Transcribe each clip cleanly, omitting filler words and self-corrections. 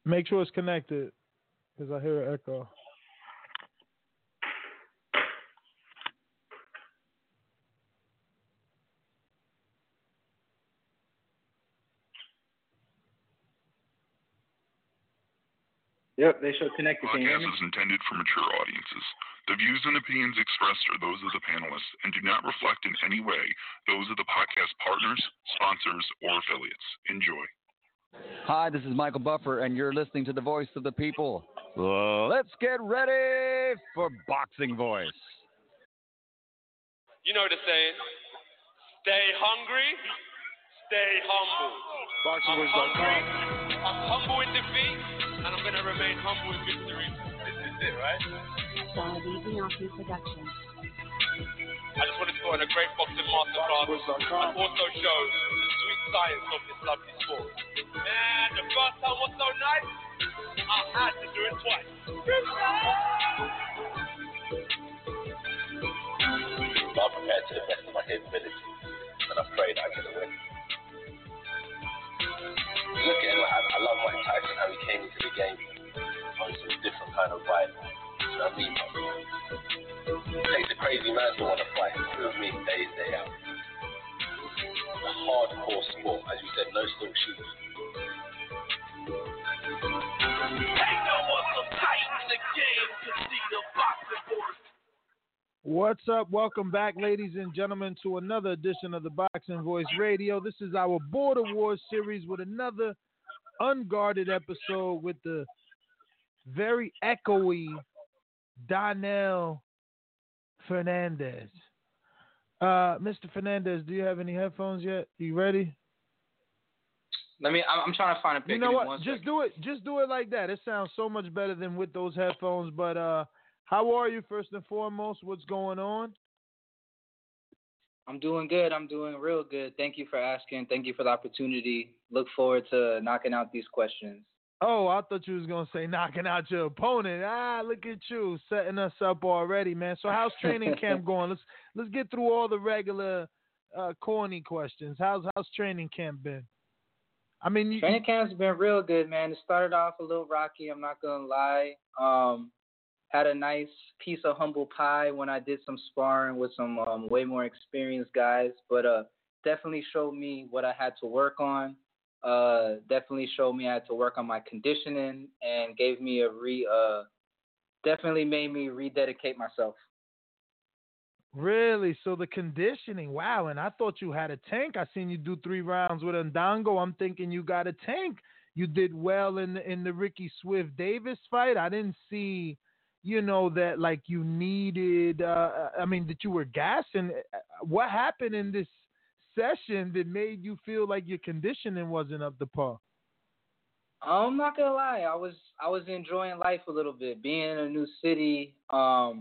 Make sure it's connected, because I hear an echo. Yep, they show connected. Podcast is intended for mature audiences. The views and opinions expressed are those of the panelists and do not reflect in any way those of the podcast partners, sponsors, or affiliates. Enjoy. Hi, this is Michael Buffer, and you're listening to the Voice of the People. Let's get ready for Boxing Voice. You know the saying, stay hungry, stay humble. I'm humble in defeat, and I'm going to remain humble in victory. This is it, right? Saudi Bianchi Production. I just wanted to go on a great boxing masterclass and also show the sweet science of this lovely sport. Man, the first time was so nice, I had to do it twice. I'm prepared to the best of my capability, and I pray that I get a win. Look at him, I love Mike Tyson, how he came into the game on some different kind of vibe. You know what I mean? It takes a crazy man to want to fight with me day in, day out. A hardcore sport, as you said, no still shooters. Ain't no other fight in the game to see the boxing board. What's up? Welcome back, ladies and gentlemen, to another edition of the Boxing Voice Radio. This is our Border Wars series with another unguarded episode with the very echoey Donnell Fernandez. Mr. Fernandez, do you have any headphones yet? You ready? I'm trying to find a picture. You know what? Just do it like that. It sounds so much better than with those headphones. But how are you, first and foremost? What's going on? I'm doing good. I'm doing real good. Thank you for asking. Thank you for the opportunity. Look forward to knocking out these questions. Oh, I thought you was going to say knocking out your opponent. Look at you, setting us up already, man. So how's training camp going? Let's get through all the regular corny questions. How's training camp been? I mean, training camp's been real good, man. It started off a little rocky, I'm not going to lie. Had a nice piece of humble pie when I did some sparring with some way more experienced guys, but definitely showed me what I had to work on. Definitely showed me I had to work on my conditioning and gave me definitely made me rededicate myself. Really? So the conditioning, wow. And I thought you had a tank. I seen you do 3 rounds with Ndango. I'm thinking you got a tank. You did well in the Ricky Swift Davis fight. I didn't see, that like you needed, that you were gassing. What happened in this session that made you feel like your conditioning wasn't up to par? I'm not gonna lie, I was enjoying life a little bit. Being in a new city, I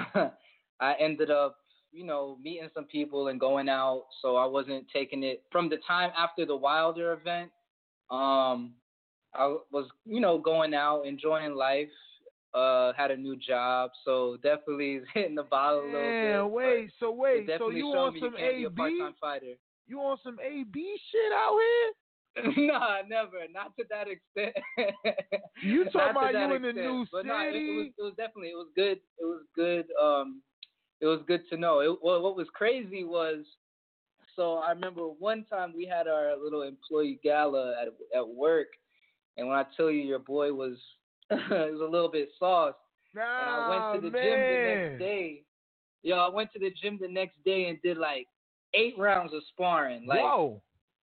ended up, meeting some people and going out. So I wasn't taking it from the time after the Wilder event. I was, going out, enjoying life. Had a new job, so definitely hitting the bottle a little bit. Wait, so you on some AB? You on some AB shit out here? Nah, never. Not to that extent. You talking about you in the new city? No, it was definitely, it was good. It was good. It was good to know. What was crazy was, so I remember one time we had our little employee gala at work, and when I tell you your boy was, it was a little bit sauced. And I went to the gym the next day. I went to the gym the next day and did like 8 rounds of sparring. Like, whoa.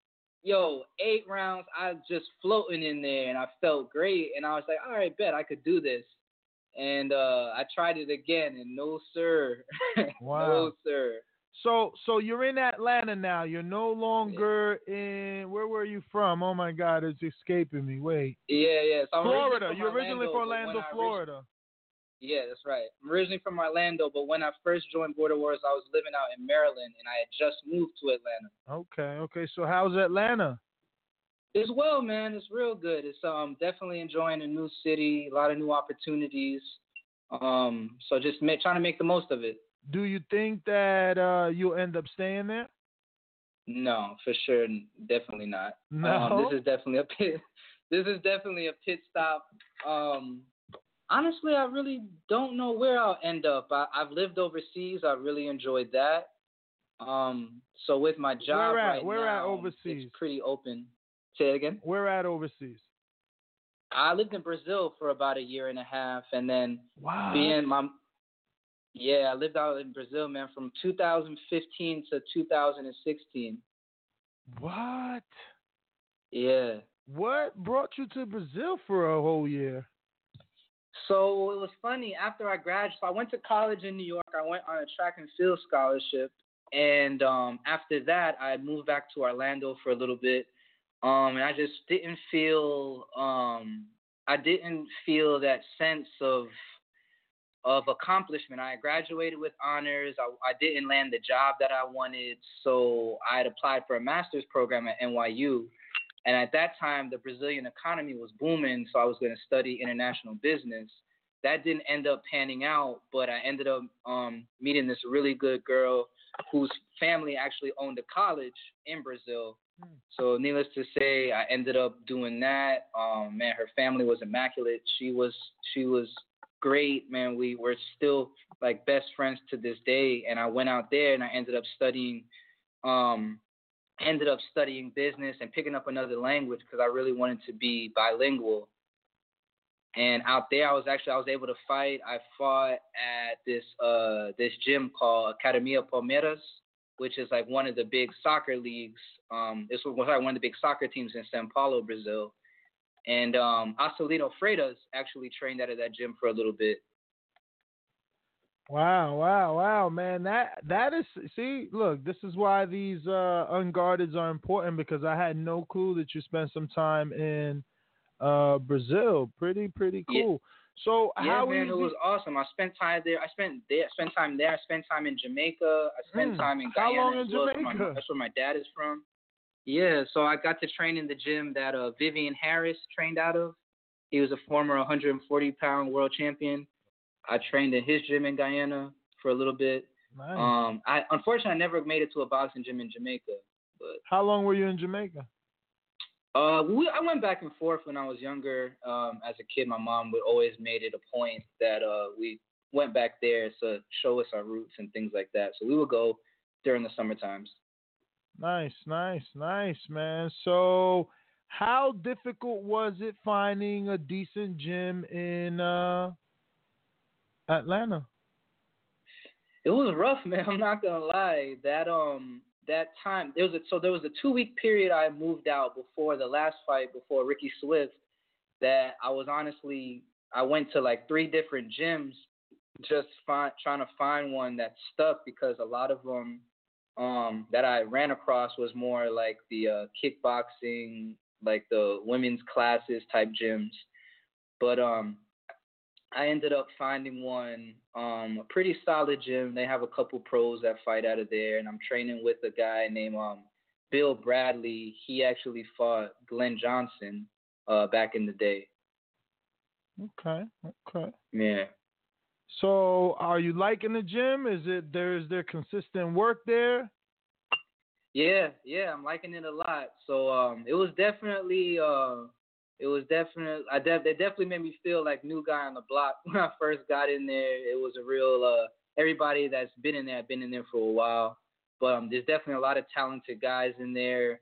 8 rounds. I was just floating in there, and I felt great. And I was like, all right, bet I could do this. And I tried it again, and no, sir. Wow. No, sir. So you're in Atlanta now. You're no longer in, where were you from? Oh, my God, it's escaping me. Wait. Yeah. So Florida. You're originally from Orlando, Florida. Yeah, that's right. I'm originally from Orlando, but when I first joined Border Wars, I was living out in Maryland, and I had just moved to Atlanta. Okay. So how's Atlanta? It's well, man. It's real good. It's definitely enjoying a new city, a lot of new opportunities. So just trying to make the most of it. Do you think that you'll end up staying there? No, for sure. Definitely not. No? This is definitely This is definitely a pit stop. Honestly, I really don't know where I'll end up. I've lived overseas. I really enjoyed that. So with my job where now, at overseas? it's pretty open. Say it again. Where at overseas? I lived in Brazil for about a year and a half, and then wow. I lived out in Brazil, man, from 2015 to 2016. What? Yeah. What brought you to Brazil for a whole year? So it was funny. After I graduated, so I went to college in New York. I went on a track and field scholarship, and after that, I moved back to Orlando for a little bit. And I just didn't feel that sense of accomplishment. I graduated with honors. I didn't land the job that I wanted, so I had applied for a master's program at NYU. And at that time, the Brazilian economy was booming, so I was going to study international business. That didn't end up panning out, but I ended up meeting this really good girl whose family actually owned a college in Brazil. So needless to say, I ended up doing that. Man, her family was immaculate. She was great, man. We were still like best friends to this day. And I went out there and I ended up studying business and picking up another language because I really wanted to be bilingual. And out there, I was able to fight. I fought at this gym called Academia Palmeiras, which is like one of the big soccer leagues. This was like one of the big soccer teams in São Paulo, Brazil. And Acelino Freitas actually trained out of that gym for a little bit. Wow, man. That is, see, look, this is why these unguardeds are important, because I had no clue that you spent some time in Brazil. Pretty cool. Yeah. So how man, it was awesome. I spent time there. I spent time in Jamaica. I spent time in Guyana. How long in Jamaica? That's where my dad is from. Yeah, so I got to train in the gym that Vivian Harris trained out of. He was a former 140-pound world champion. I trained in his gym in Guyana for a little bit. Nice. Unfortunately, I never made it to a boxing gym in Jamaica. But how long were you in Jamaica? I went back and forth when I was younger. As a kid, my mom would always made it a point that we went back there to show us our roots and things like that. So we would go during the summer times. Nice, man. So how difficult was it finding a decent gym in Atlanta? It was rough, man. I'm not gonna lie. That time there was a 2-week period I moved out before the last fight, before Ricky Swift, that I went to like 3 different gyms just trying to find one that stuck, because a lot of them that I ran across was more like the kickboxing, like the women's classes type gyms. But I ended up finding one, a pretty solid gym. They have a couple pros that fight out of there, and I'm training with a guy named Bill Bradley. He actually fought Glenn Johnson back in the day. Okay. Yeah. So, are you liking the gym? Is there consistent work there? Yeah, I'm liking it a lot. So, it was definitely. They definitely made me feel like new guy on the block when I first got in there. It was a real. Everybody that's been in there, I've been in there for a while. But there's definitely a lot of talented guys in there.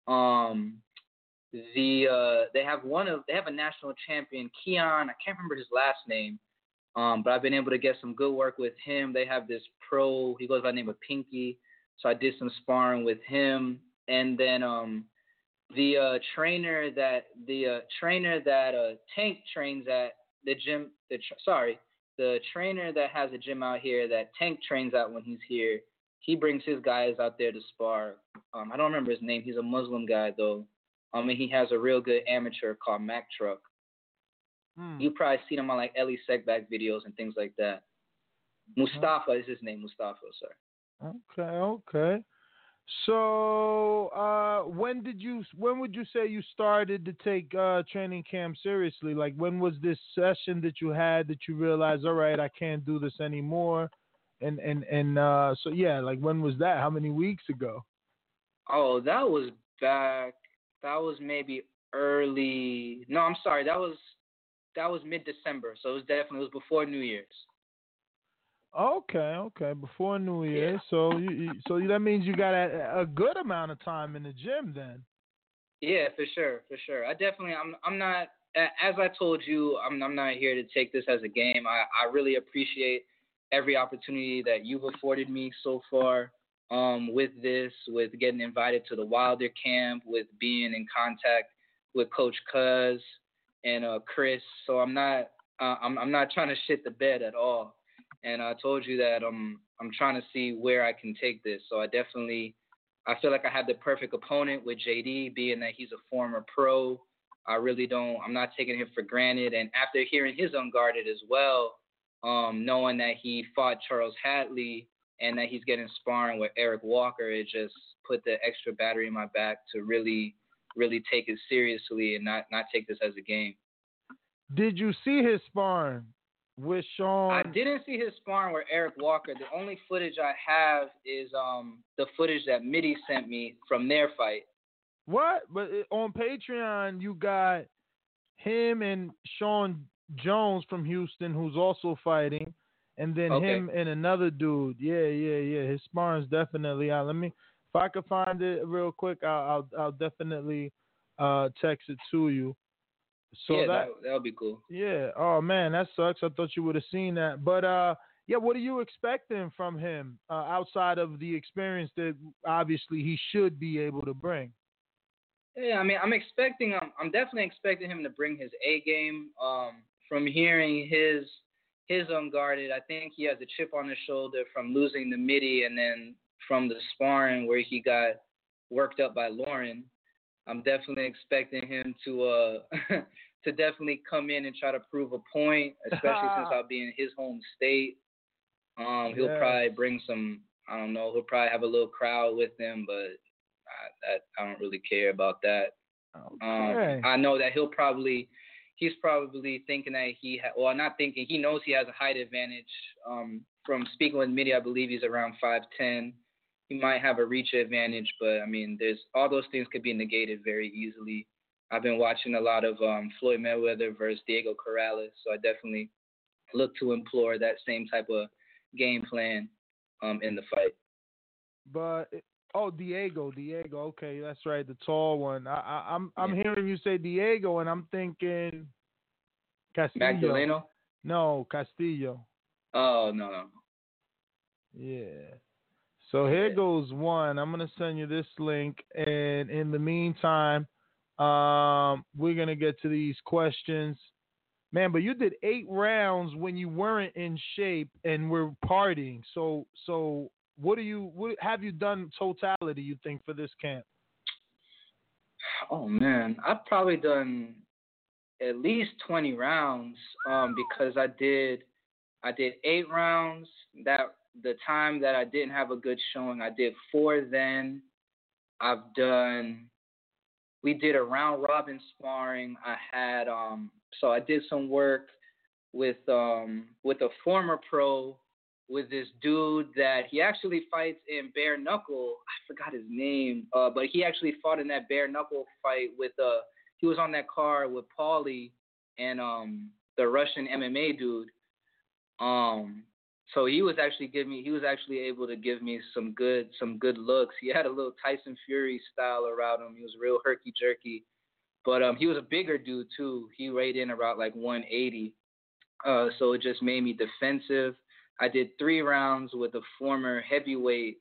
They have a national champion, Keon. I can't remember his last name. But I've been able to get some good work with him. They have this pro. He goes by the name of Pinky. So I did some sparring with him, and then the trainer that Tank trains at the gym. The trainer that has a gym out here that Tank trains at when he's here. He brings his guys out there to spar. I don't remember his name. He's a Muslim guy though. And he has a real good amateur called Mac Truck. You probably seen him on like Ellie Segback videos and things like that. Mustafa is his name. Mustafa, sorry. Okay. So, when would you say you started to take training camp seriously? Like, when was this session that you had that you realized, all right, I can't do this anymore? And so yeah, like, when was that? How many weeks ago? Oh, that was maybe early. No, I'm sorry. That was mid-December, so it was before New Year's. Okay, before New Year. Yeah. So that means you got a good amount of time in the gym then. Yeah, for sure. I'm not, as I told you, I'm not here to take this as a game. I really appreciate every opportunity that you've afforded me so far, with getting invited to the Wilder camp, with being in contact with Coach Cuz and Chris. So I'm not trying to shit the bed at all. And I told you that I'm trying to see where I can take this. So I feel like I have the perfect opponent with JD, being that he's a former pro. I'm not taking him for granted. And after hearing his Unguarded as well, knowing that he fought Charles Hatley and that he's getting sparring with Eric Walker, it just put the extra battery in my back to really, really take it seriously and not take this as a game. Did you see his sparring with Sean? I didn't see his sparring with Eric Walker. The only footage I have is the footage that Mitty sent me from their fight. What? But on Patreon, you got him and Sean Jones from Houston, who's also fighting, and then him and another dude. Yeah. His sparring's definitely out. If I could find it real quick, I'll definitely text it to you. So that would be cool. Yeah. Oh man, that sucks. I thought you would have seen that. But yeah, what are you expecting from him outside of the experience that obviously he should be able to bring? Yeah, I mean, I'm definitely expecting him to bring his A game. From hearing his Unguarded, I think he has a chip on his shoulder from losing the Mitty and then from the sparring where he got worked up by Lauren. I'm definitely expecting him to to definitely come in and try to prove a point, especially since I'll be in his home state. He'll probably bring some, I don't know, he'll probably have a little crowd with him, but I don't really care about that. Okay. I know that he's probably thinking that he knows he has a height advantage. From speaking with Mitty, I believe he's around 5'10". He might have a reach advantage, but I mean, there's all those things could be negated very easily. I've been watching a lot of Floyd Mayweather versus Diego Corrales, so I definitely look to employ that same type of game plan in the fight. But Diego, okay, that's right, the tall one. I'm hearing you say Diego, and I'm thinking Castillo. Magdaleno? No, Castillo. Oh no. Yeah. So here goes one. I'm going to send you this link. And in the meantime, we're going to get to these questions. Man, but you did 8 rounds when you weren't in shape and were partying. So what have you done totality, you think, for this camp? Oh, man. I've probably done at least 20 rounds because I did 8 rounds. The time that I didn't have a good showing, I did 4 then. We did a round robin sparring. So I did some work with a former pro, with this dude that he actually fights in bare knuckle. I forgot his name, but he actually fought in that bare knuckle fight he was on that card with Paulie and the Russian MMA dude. So he was actually able to give me some good looks. He had a little Tyson Fury style around him. He was real herky jerky, but he was a bigger dude too. He weighed in about like 180. So it just made me defensive. I did 3 rounds with a former heavyweight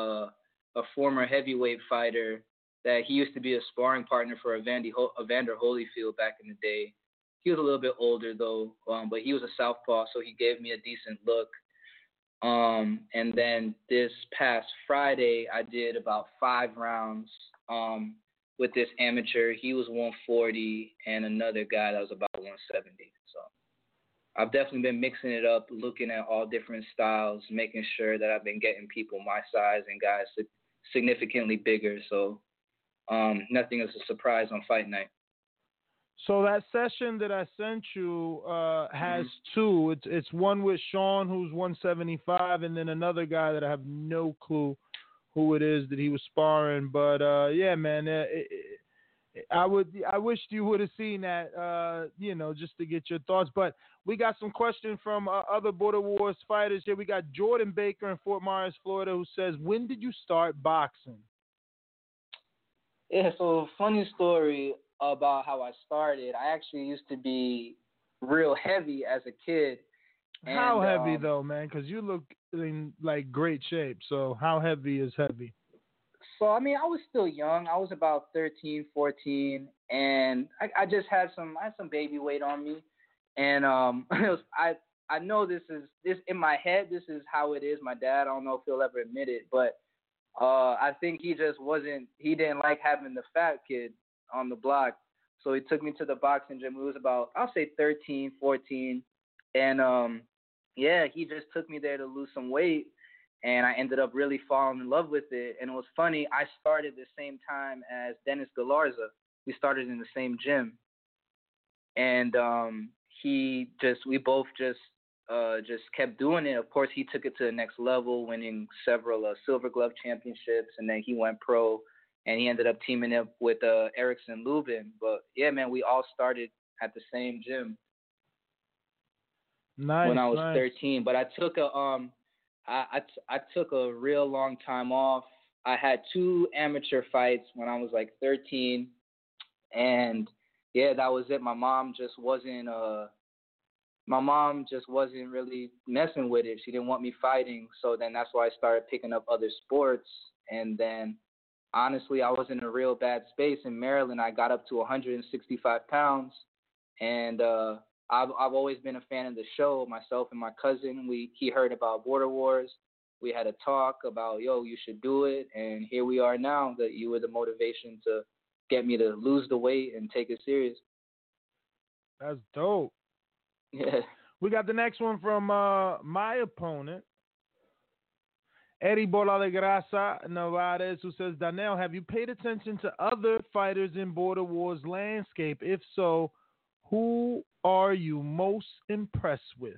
fighter that he used to be a sparring partner for Evander Holyfield back in the day. He was a little bit older though, but he was a southpaw, so he gave me a decent look. And then this past Friday, I did about 5 rounds with this amateur. He was 140, and another guy that was about 170. So I've definitely been mixing it up, looking at all different styles, making sure that I've been getting people my size and guys significantly bigger. So nothing is a surprise on fight night. So that session that I sent you has 2. It's one with Sean, who's 175, and then another guy that I have no clue who it is that he was sparring. But yeah, man, I wished you would have seen that, just to get your thoughts. But we got some questions from other Border Wars fighters here. We got Jordan Baker in Fort Myers, Florida, who says, "When did you start boxing?" Yeah, so funny story about how I started. I actually used to be real heavy as a kid. How heavy though, man? Because you look in like great shape. So how heavy is heavy? So, I mean, I was still young. I was about 13, 14, and I just had some baby weight on me. And I know this in my head, this is how it is. My dad, I don't know if he'll ever admit it, but I think he didn't like having the fat kid on the block. So he took me to the boxing gym. It was about, I'll say 13, 14. And he just took me there to lose some weight. And I ended up really falling in love with it. And it was funny, I started the same time as Dennis Galarza. We started in the same gym. And we both just kept doing it. Of course, he took it to the next level, winning several Silver Glove championships. And then he went pro. And he ended up teaming up with Erickson Lubin. But, yeah, man, we all started at the same gym. Nice, when I was nice. 13. But I took I took a real long time off. I had 2 amateur fights when I was like 13, and yeah, that was it. My mom just wasn't really messing with it. She didn't want me fighting, so then that's why I started picking up other sports. And then honestly, I was in a real bad space in Maryland. I got up to 165 pounds, and I've always been a fan of the show. Myself and my cousin, he heard about Border Wars. We had a talk about, you should do it. And here we are now, that you were the motivation to get me to lose the weight and take it serious. That's dope. Yeah. We got the next one from my opponent, Eddie Bola de Grasa Navarez, who says, "Darnell, have you paid attention to other fighters in Border Wars landscape? If so, who are you most impressed with?"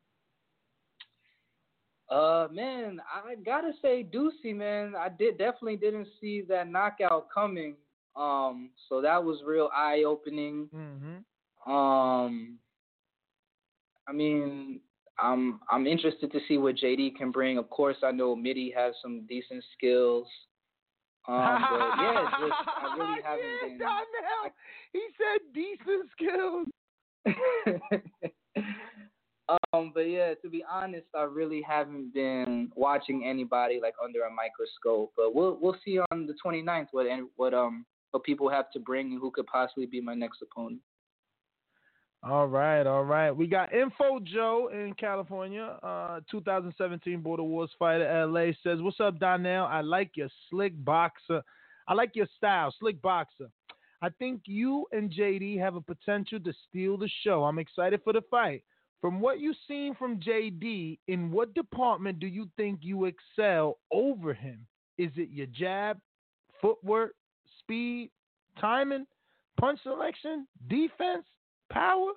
Man, I gotta say Ducey, man. I definitely didn't see that knockout coming. So that was real eye opening. Mm-hmm. I mean, I'm interested to see what JD can bring. Of course, I know Mitty has some decent skills. But yeah, I really haven't been. Darnell, he said decent skills. But yeah, to be honest, I really haven't been watching anybody like under a microscope. But we'll see on the 29th what people have to bring and who could possibly be my next opponent. All right. We got Info Joe in California, 2017 Border Wars fighter, LA, says, "What's up, Darnell? I like your slick boxer. I like your style, slick boxer. I think you and JD have a potential to steal the show. I'm excited for the fight. From what you've seen from JD, in what department do you think you excel over him? Is it your jab, footwork, speed, timing, punch selection, defense, power?"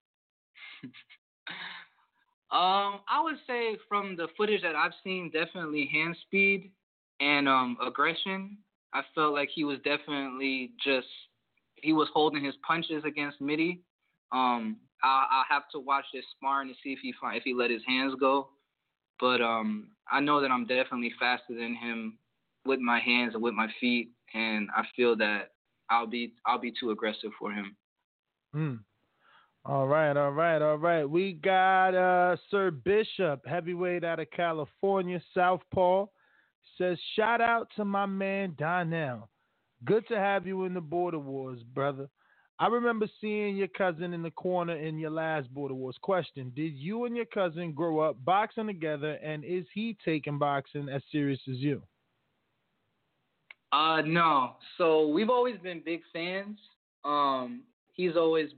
I would say from the footage that I've seen, definitely hand speed and aggression. I felt like he was definitely he was holding his punches against Mitty. I'll have to watch this sparring to see if he let his hands go. But I know that I'm definitely faster than him with my hands and with my feet, and I feel that I'll be too aggressive for him. All right. We got Sir Bishop, heavyweight out of California, Southpaw, says, "Shout out to my man Darnell. Good to have you in the Border Wars, brother. I remember seeing your cousin in the corner in your last Border Wars. Question, did you and your cousin grow up boxing together, and is he taking boxing as serious as you?" No. So we've always been big fans. He's always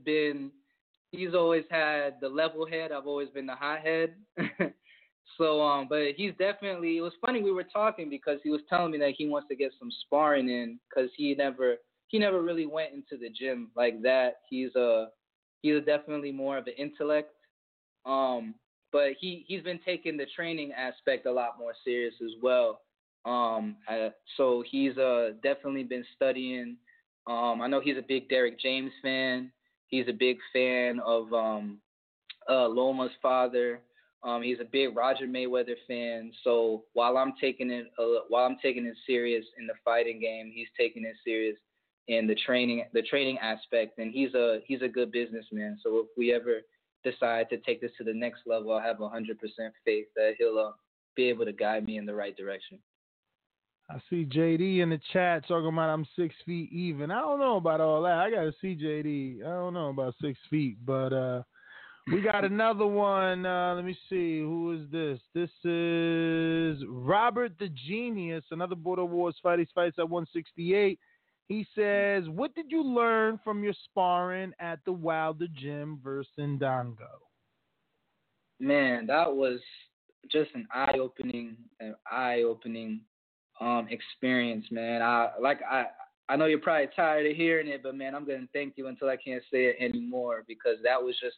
had the level head. I've always been the hot head. So, but he's definitely, it was funny, we were talking because he was telling me that he wants to get some sparring in because he never really went into the gym like that. He's definitely more of an intellect. But he's been taking the training aspect a lot more serious as well. So he's definitely been studying I know he's a big Derrick James fan. He's a big fan of Loma's father. He's a big Roger Mayweather fan. So while I'm taking it serious in the fighting game, he's taking it serious in the training aspect. And he's a good businessman. So if we ever decide to take this to the next level, I have 100% faith that he'll be able to guide me in the right direction. I see JD in the chat talking about I'm 6 feet even. I don't know about all that. I got to see JD. I don't know about 6 feet, but we got another one. Let me see. Who is this? This is Robert the Genius, another Border Wars fight. He fights at 168. He says, what did you learn from your sparring at the Wilder Gym versus Ndongo? Man, that was just an eye-opening experience, man. I know you're probably tired of hearing it, but man, I'm gonna thank you until I can't say it anymore, because that was just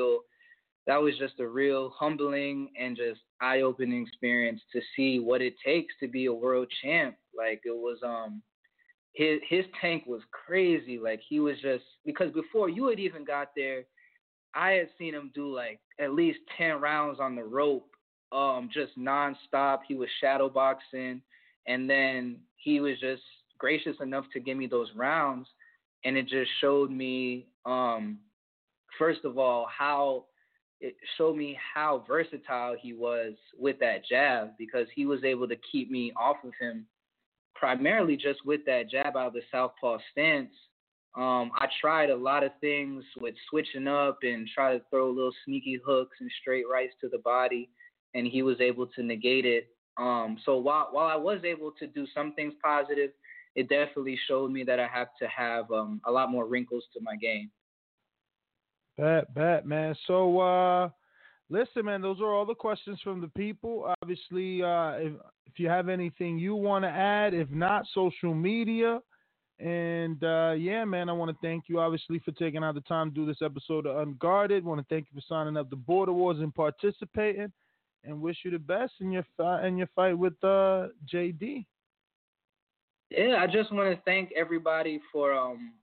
a real humbling and just eye-opening experience to see what it takes to be a world champ. Like, it was his tank was crazy. Like, he was just, because before you had even got there, I had seen him do like at least 10 rounds on the rope, just nonstop. He was shadow boxing. And then he was just gracious enough to give me those rounds. And it just showed me, first of all, how versatile he was with that jab, because he was able to keep me off of him primarily just with that jab out of the southpaw stance. I tried a lot of things with switching up and try to throw little sneaky hooks and straight rights to the body, and he was able to negate it. So while I was able to do some things positive, it definitely showed me that I have to have a lot more wrinkles to my game. Bet, man. So, listen, man, those are all the questions from the people. Obviously, if you have anything you want to add, if not, social media. And, yeah, man, I want to thank you, obviously, for taking out the time to do this episode of Unguarded. I want to thank you for signing up to Border Wars and participating. And wish you the best in your fight with JD. Yeah, I just want to thank everybody for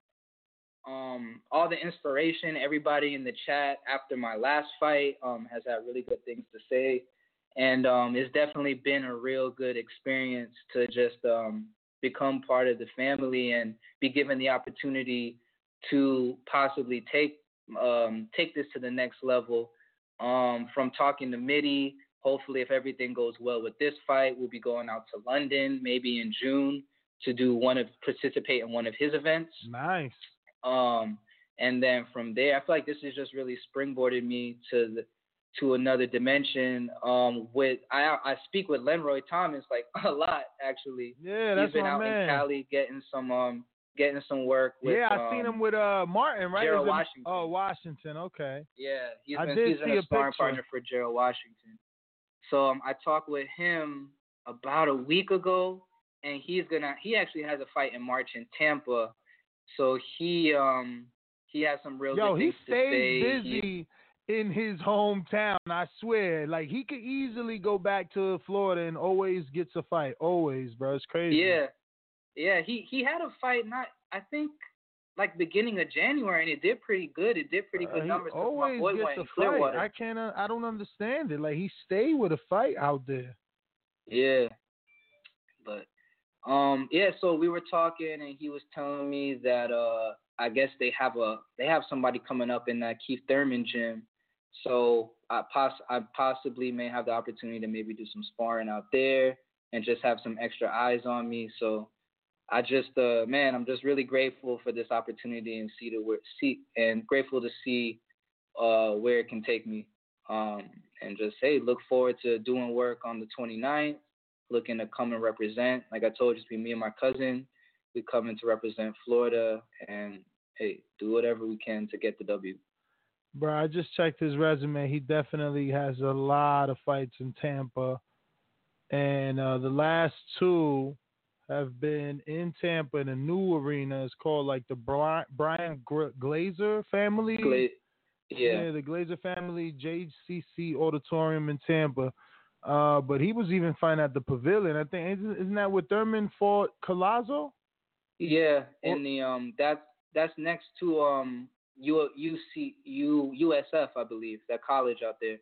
all the inspiration. Everybody in the chat after my last fight has had really good things to say, and it's definitely been a real good experience to just become part of the family and be given the opportunity to possibly take this to the next level. From talking to Mitty. Hopefully, if everything goes well with this fight, we'll be going out to London maybe in June to participate in one of his events. Nice. And then from there, I feel like this has just really springboarded me to another dimension. I speak with Lenroy Thomas like a lot, actually. Yeah, that's He's been out in Cali getting some work with. Yeah, I seen him with Martin, right? Gerald Washington. Oh, Washington. Okay. Yeah, he's been a sparring partner for Gerald Washington. So I talked with him about a week ago, and he actually has a fight in March in Tampa. So he has some real good things to say. He stays busy in his hometown, I swear. Like, he could easily go back to Florida and always gets a fight. Always, bro. It's crazy. Yeah. He had a fight, I think, like beginning of January, and it did pretty good. It did pretty good numbers. He always gets a fight. I don't understand it. Like, he stayed with a fight out there. Yeah. But so we were talking, and he was telling me that I guess they have somebody coming up in that Keith Thurman gym. So I possibly may have the opportunity to maybe do some sparring out there and just have some extra eyes on me. So I just I'm just really grateful for this opportunity and grateful to see where it can take me. And just look forward to doing work on the 29th. Looking to come and represent. Like I told you, it's been me and my cousin. We coming to represent Florida and do whatever we can to get the W. Bro, I just checked his resume. He definitely has a lot of fights in Tampa. And the last two have been in Tampa in a new arena. It's called like the Brian Glazer family. Yeah, the Glazer family JCC Auditorium in Tampa. But he was even fighting at the Pavilion. I think isn't that where Thurman fought Collazo? Yeah, and the that's next to USF, I believe, that college out there.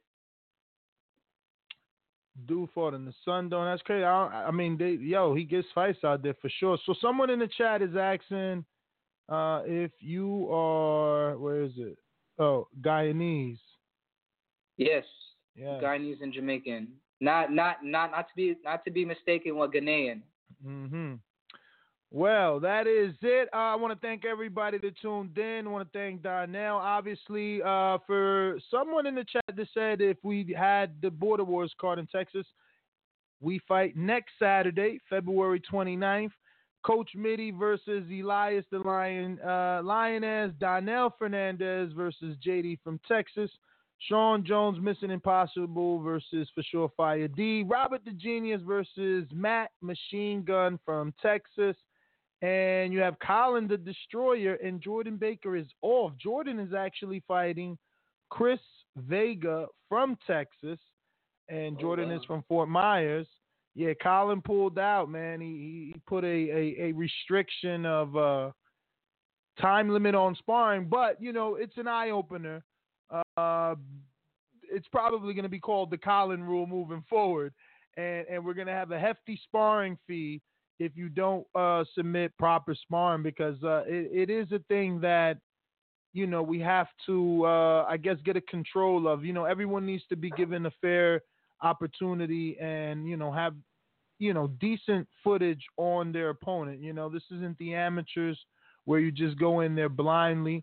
Dude fought in the Sundome. That's crazy. I mean, he gets fights out there for sure. So someone in the chat is asking if you are, where is it? Oh, Guyanese. Yes. Yeah. Guyanese and Jamaican. Not to be mistaken with Ghanaian. Mm-hmm. Well, that is it. I want to thank everybody that tuned in. I want to thank Darnell, obviously, for someone in the chat that said if we had the Border Wars card in Texas, we fight next Saturday, February 29th. Coach Mitty versus Elias the Lioness, Darnell Fernandez versus JD from Texas, Sean Jones, Mission Impossible versus For Sure Fire D, Robert the Genius versus Matt Machine Gun from Texas, and you have Colin the Destroyer, and Jordan Baker is off. Jordan is actually fighting Chris Vega from Texas, and Jordan is from Fort Myers. Yeah, Colin pulled out, man. He put a restriction of time limit on sparring, but, it's an eye-opener. It's probably going to be called the Colin rule moving forward, and we're going to have a hefty sparring fee if you don't submit proper sparring, because it is a thing that, we have to, I guess, get a control of. Everyone needs to be given a fair opportunity and, have, decent footage on their opponent. This isn't the amateurs where you just go in there blindly.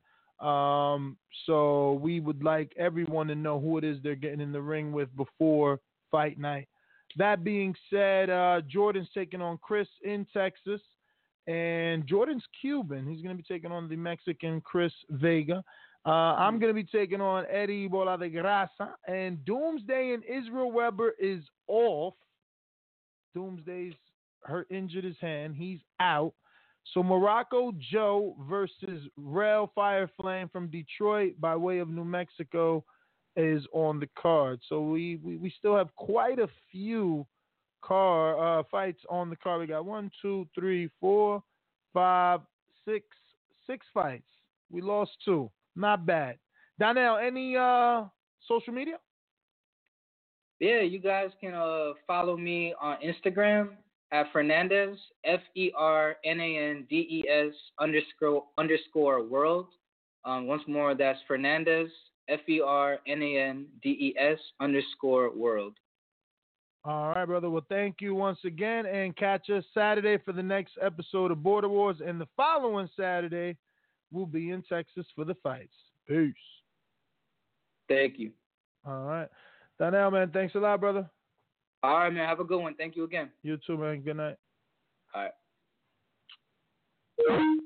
So we would like everyone to know who it is they're getting in the ring with before fight night. That being said, Jordan's taking on Chris in Texas, and Jordan's Cuban. He's going to be taking on the Mexican Chris Vega. I'm going to be taking on Eddie Bola de Grasa, and Doomsday and Israel Weber is off. Doomsday's injured his hand. He's out. So Morocco Joe versus Rail Fireflame from Detroit by way of New Mexico is on the card. So we still have quite a few fights on the card. We got 1, 2, 3, 4, 5, 6 fights. We lost 2. Not bad. Donnell, any social media? Yeah, you guys can follow me on Instagram at Fernandez, FERNANDES _ world. Once more, that's Fernandez, FERNANDES _ world. All right, brother. Well, thank you once again, and catch us Saturday for the next episode of Border Wars, and the following Saturday we'll be in Texas for the fights. Peace. Thank you. All right. Donnell, man, thanks a lot, brother. All right, man. Have a good one. Thank you again. You too, man. Good night. All right.